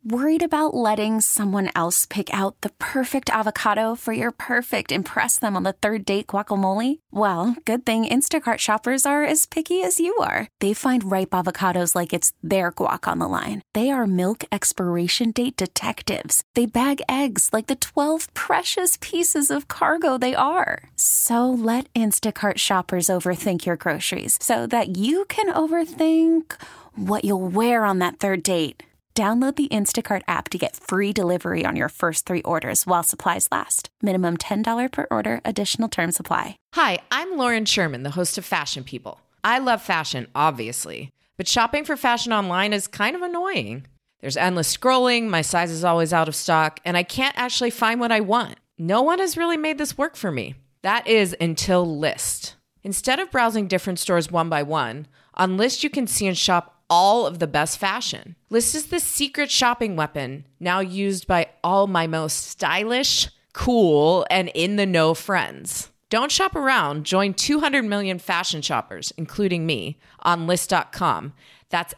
Worried about letting someone else pick out the perfect avocado for your perfect impress them on the third date guacamole? Well, good thing Instacart shoppers are as picky as you are. They find ripe avocados like it's their guac on the line. They are milk expiration date detectives. They bag eggs like the 12 precious pieces of cargo they are. So let Instacart shoppers overthink your groceries so that you can overthink what you'll wear on that third date. Download the Instacart app to get free delivery on your first 3 orders while supplies last. Minimum $10 per order. Additional terms apply. Hi, I'm Lauren Sherman, the host of Fashion People. I love fashion, obviously, but shopping for fashion online is kind of annoying. There's endless scrolling, my size is always out of stock, and I can't actually find what I want. No one has really made this work for me. That is until Lyst. Instead of browsing different stores one by one, on Lyst you can see and shop all of the best fashion. Lyst is the secret shopping weapon now used by all my most stylish, cool, and in-the-know friends. Don't shop around. Join 200 million fashion shoppers, including me, on Lyst.com. That's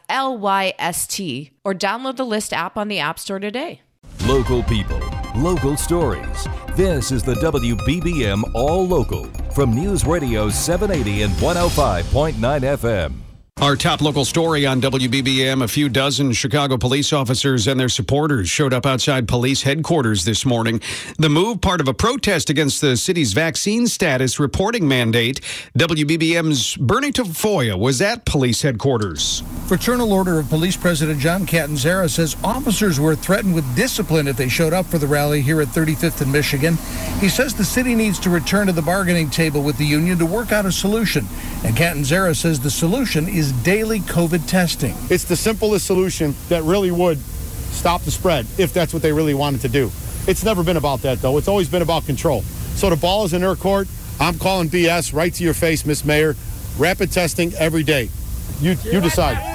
Lyst, or download the Lyst app on the App Store today. Local people, local stories. This is the WBBM All Local from News Radio 780 and 105.9 FM. Our top local story on WBBM, a few dozen Chicago police officers and their supporters showed up outside police headquarters this morning. The move, part of a protest against the city's vaccine status reporting mandate. WBBM's Bernie Tafoya was at police headquarters. Fraternal Order of Police President John Catanzara says officers were threatened with discipline if they showed up for the rally here at 35th and Michigan. He says the city needs to return to the bargaining table with the union to work out a solution. And Catanzara says the solution is daily COVID testing. It's the simplest solution that really would stop the spread if that's what they really wanted to do. It's never been about that, though. It's always been about control. So the ball is in their court. I'm calling BS right to your face, Miss Mayor. Rapid testing every day. You decide.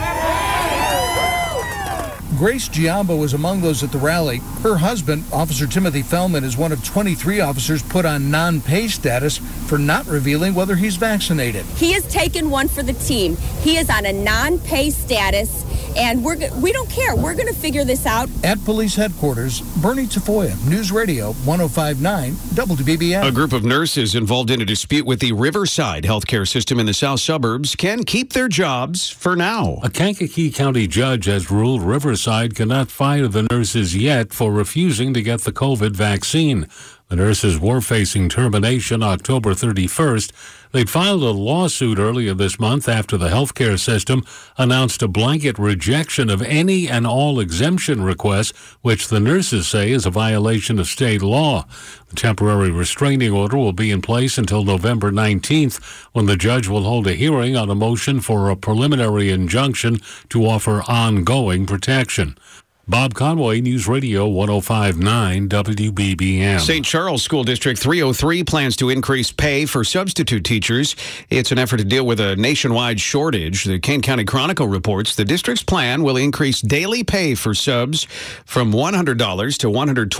Grace Giambo was among those at the rally. Her husband, Officer Timothy Fellman, is one of 23 officers put on non-pay status for not revealing whether he's vaccinated. He has taken one for the team. He is on a non-pay status, and we don't care. We're going to figure this out. At police headquarters, Bernie Tafoya, News Radio 105.9 WBBM. A group of nurses involved in a dispute with the Riverside healthcare system in the south suburbs can keep their jobs for now. A Kankakee County judge has ruled Riverside cannot fire the nurses yet for refusing to get the COVID vaccine. The nurses were facing termination October 31st. They'd filed a lawsuit earlier this month after the healthcare system announced a blanket rejection of any and all exemption requests, which the nurses say is a violation of state law. The temporary restraining order will be in place until November 19th, when the judge will hold a hearing on a motion for a preliminary injunction to offer ongoing protection. Bob Conway, News Radio 105.9 WBBM. St. Charles School District 303 plans to increase pay for substitute teachers. It's an effort to deal with a nationwide shortage. The Kane County Chronicle reports the district's plan will increase daily pay for subs from $100 to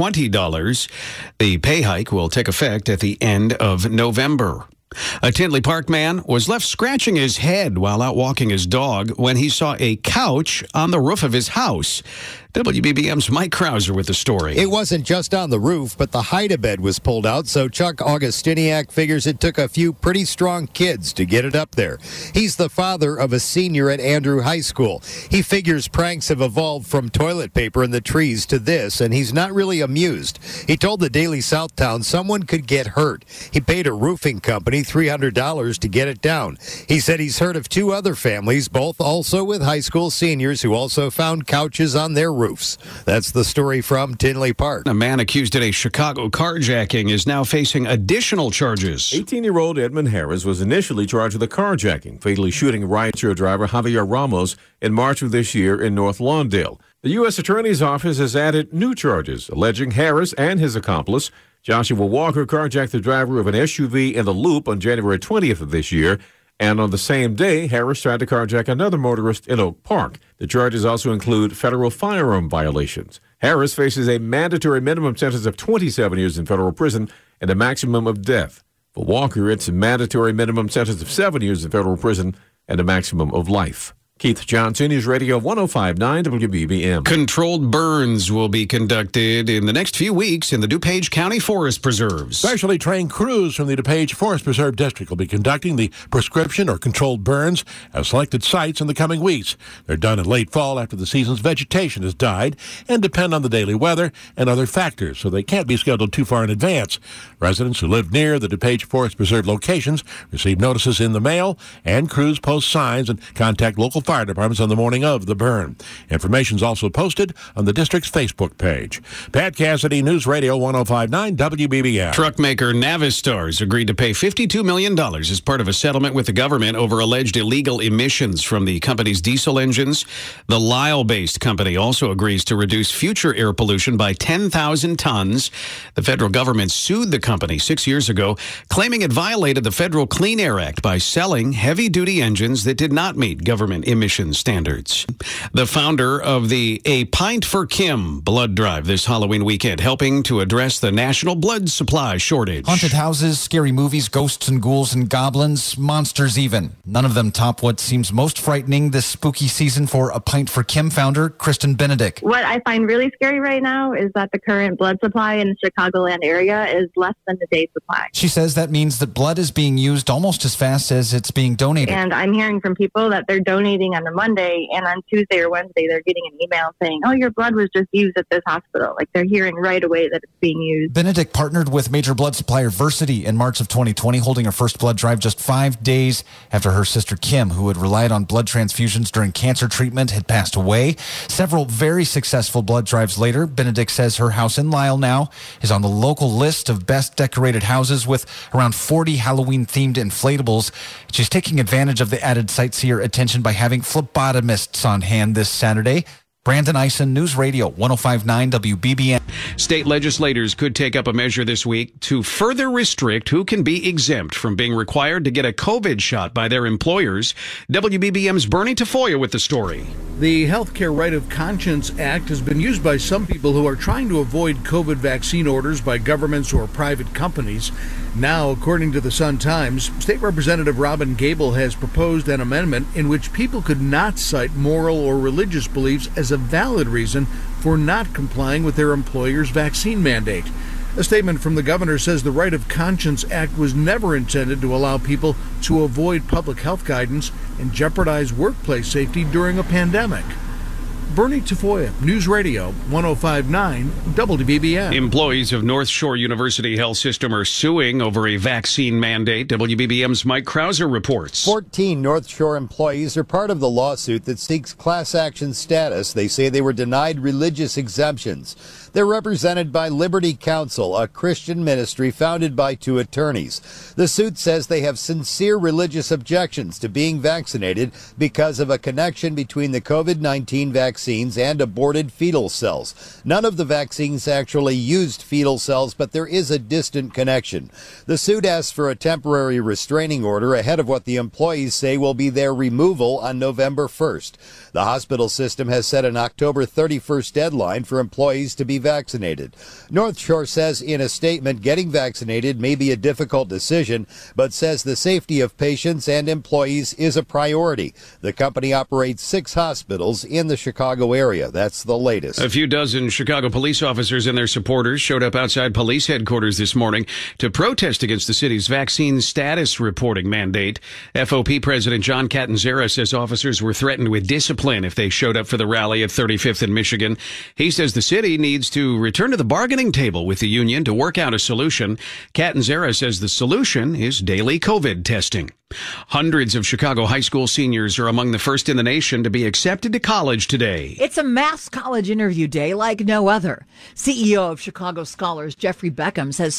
$120. The pay hike will take effect at the end of November. A Tinley Park man was left scratching his head while out walking his dog when he saw a couch on the roof of his house. WBBM's Mike Krauser with the story. It wasn't just on the roof, but the hide-a-bed was pulled out, so Chuck Augustiniak figures it took a few pretty strong kids to get it up there. He's the father of a senior at Andrew High School. He figures pranks have evolved from toilet paper in the trees to this, and he's not really amused. He told the Daily Southtown someone could get hurt. He paid a roofing company $300 to get it down. He said he's heard of 2 other families, both also with high school seniors, who also found couches on their roofs. That's the story from Tinley Park. A man accused in a Chicago carjacking is now facing additional charges. 18-year-old Edmund Harris was initially charged with a carjacking, fatally shooting rideshare driver Javier Ramos in March of this year in North Lawndale. The U.S. Attorney's Office has added new charges alleging Harris and his accomplice, Joshua Walker, carjacked the driver of an SUV in the Loop on January 20th of this year. And on the same day, Harris tried to carjack another motorist in Oak Park. The charges also include federal firearm violations. Harris faces a mandatory minimum sentence of 27 years in federal prison and a maximum of death. For Walker, it's a mandatory minimum sentence of 7 years in federal prison and a maximum of life. Keith Johnson, News Radio 105.9 WBBM. Controlled burns will be conducted in the next few weeks in the DuPage County Forest Preserves. Specially trained crews from the DuPage Forest Preserve District will be conducting the prescription or controlled burns at selected sites in the coming weeks. They're done in late fall after the season's vegetation has died and depend on the daily weather and other factors, so they can't be scheduled too far in advance. Residents who live near the DuPage Forest Preserve locations receive notices in the mail, and crews post signs and contact local fire departments on the morning of the burn. Information is also posted on the district's Facebook page. Pat Cassidy, News Radio 105.9 WBBM. Truck maker Navistar has agreed to pay $52 million as part of a settlement with the government over alleged illegal emissions from the company's diesel engines. The Lyle-based company also agrees to reduce future air pollution by 10,000 tons. The federal government sued the company 6 years ago, claiming it violated the Federal Clean Air Act by selling heavy-duty engines that did not meet government emission standards. The founder of the A Pint for Kim blood drive this Halloween weekend, helping to address the national blood supply shortage. Haunted houses, scary movies, ghosts and ghouls and goblins, monsters even. None of them top what seems most frightening this spooky season for A Pint for Kim founder Kristen Benedict. What I find really scary right now is that the current blood supply in the Chicagoland area is less than the day's supply. She says that means that blood is being used almost as fast as it's being donated. And I'm hearing from people that they're donating on a Monday, and on Tuesday or Wednesday they're getting an email saying, oh, your blood was just used at this hospital. Like, they're hearing right away that it's being used. Benedict partnered with major blood supplier Versity in March of 2020, holding her first blood drive just 5 days after her sister Kim, who had relied on blood transfusions during cancer treatment, had passed away. Several very successful blood drives later, Benedict says her house in Lyle now is on the local list of best decorated houses with around 40 Halloween-themed inflatables. She's taking advantage of the added sightseer attention by having phlebotomists on hand this Saturday. Brandon Eisen, News Radio 105.9 WBBM. State legislators could take up a measure this week to further restrict who can be exempt from being required to get a COVID shot by their employers. WBBM's Bernie Tafoya with the story. The Healthcare Right of Conscience Act has been used by some people who are trying to avoid COVID vaccine orders by governments or private companies. Now, according to the Sun-Times, State Representative Robin Gable has proposed an amendment in which people could not cite moral or religious beliefs as a valid reason for not complying with their employer's vaccine mandate. A statement from the governor says the Right of Conscience Act was never intended to allow people to avoid public health guidance and jeopardize workplace safety during a pandemic. Bernie Tafoya, News Radio 105.9 WBBM. Employees of North Shore University Health System are suing over a vaccine mandate. WBBM's Mike Krauser reports. 14 North Shore employees are part of the lawsuit that seeks class action status. They say they were denied religious exemptions. They're represented by Liberty Counsel, a Christian ministry founded by 2 attorneys. The suit says they have sincere religious objections to being vaccinated because of a connection between the COVID-19 vaccines and aborted fetal cells. None of the vaccines actually used fetal cells, but there is a distant connection. The suit asks for a temporary restraining order ahead of what the employees say will be their removal on November 1st. The hospital system has set an October 31st deadline for employees to be vaccinated. North Shore says in a statement getting vaccinated may be a difficult decision, but says the safety of patients and employees is a priority. The company operates 6 hospitals in the Chicago area. That's the latest. A few dozen Chicago police officers and their supporters showed up outside police headquarters this morning to protest against the city's vaccine status reporting mandate. FOP President John Catanzara says officers were threatened with discipline if they showed up for the rally at 35th in Michigan. He says the city needs to return to the bargaining table with the union to work out a solution. Catanzara says the solution is daily COVID testing. Hundreds of Chicago high school seniors are among the first in the nation to be accepted to college today. It's a mass college interview day like no other. CEO of Chicago Scholars Jeffrey Beckham says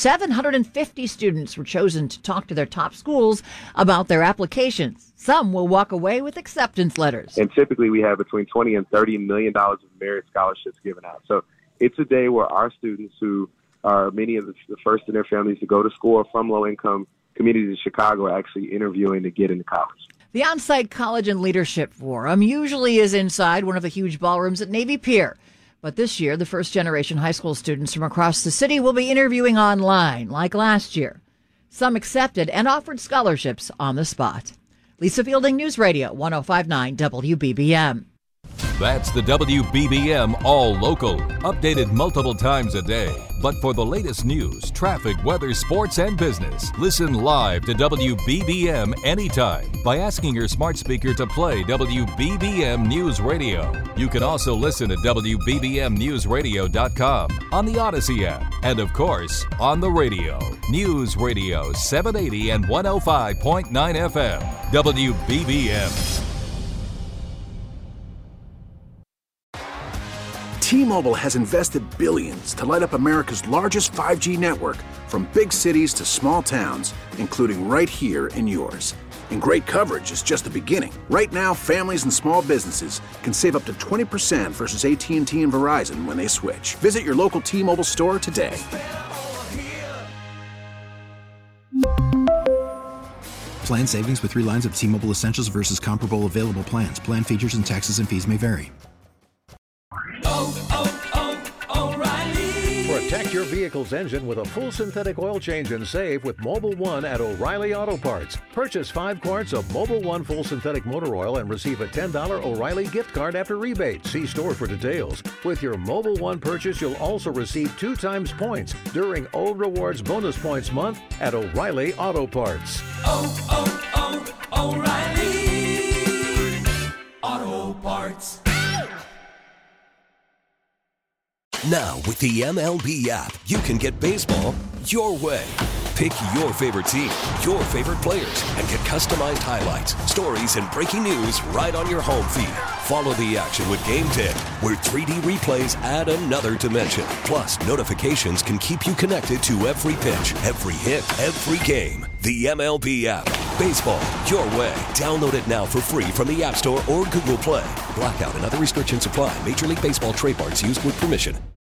750 students were chosen to talk to their top schools about their applications. Some will walk away with acceptance letters. And typically we have between $20 and $30 million of merit scholarships given out. So it's a day where our students, who are many of the first in their families to go to school from low-income communities in Chicago, are actually interviewing to get into college. The on-site college and leadership forum usually is inside one of the huge ballrooms at Navy Pier. But this year, the first-generation high school students from across the city will be interviewing online, like last year. Some accepted and offered scholarships on the spot. Lisa Fielding, News Radio 105.9 WBBM. That's the WBBM All Local, updated multiple times a day. But for the latest news, traffic, weather, sports, and business, listen live to WBBM anytime by asking your smart speaker to play WBBM News Radio. You can also listen at WBBMNewsRadio.com, on the Odyssey app, and of course, on the radio. News Radio 780 and 105.9 FM, WBBM. T-Mobile has invested billions to light up America's largest 5G network, from big cities to small towns, including right here in yours. And great coverage is just the beginning. Right now, families and small businesses can save up to 20% versus AT&T and Verizon when they switch. Visit your local T-Mobile store today. Plan savings with 3 lines of T-Mobile Essentials versus comparable available plans. Plan features and taxes and fees may vary. Protect your vehicle's engine with a full synthetic oil change and save with Mobil 1 at O'Reilly Auto Parts. Purchase 5 quarts of Mobil 1 full synthetic motor oil and receive a $10 O'Reilly gift card after rebate. See store for details. With your Mobil 1 purchase, you'll also receive 2 times points during O Rewards Bonus Points Month at O'Reilly Auto Parts. O'Reilly Auto Parts. Now, with the MLB app, you can get baseball your way. Pick your favorite team, your favorite players, and get customized highlights, stories, and breaking news right on your home feed. Follow the action with Game 10, where 3D replays add another dimension. Plus, notifications can keep you connected to every pitch, every hit, every game. The MLB app. Baseball your way. Download it now for free from the App Store or Google Play. Blackout and other restrictions apply. Major League Baseball trademarks used with permission.